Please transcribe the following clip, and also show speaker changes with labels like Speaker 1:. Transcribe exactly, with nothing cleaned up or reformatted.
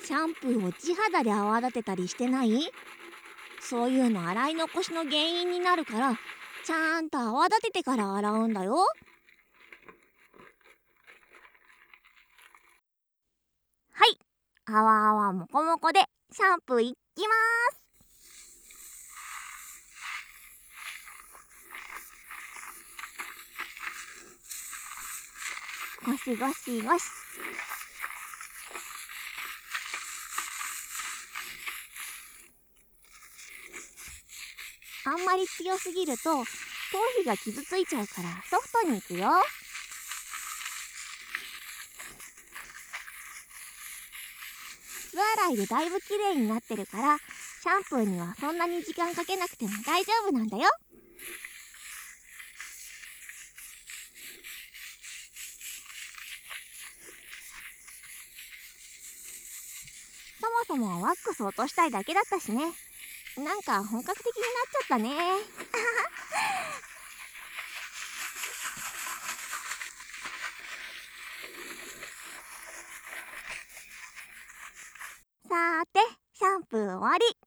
Speaker 1: シャンプーを地肌で泡立てたりしてない？そういうの洗い残しの原因になるから、ちゃんと泡立ててから洗うんだよ。はい、あわあわもこもこでシャンプーいきまーす。ゴシゴシゴシ。あんまり強すぎると頭皮が傷ついちゃうからソフトにいくよ。素洗いでだいぶ綺麗になってるから、シャンプーにはそんなに時間かけなくても大丈夫なんだよ。そもそもワックス落としたいだけだったしね。なんか本格的になっちゃったね。さーて、シャンプー終わり。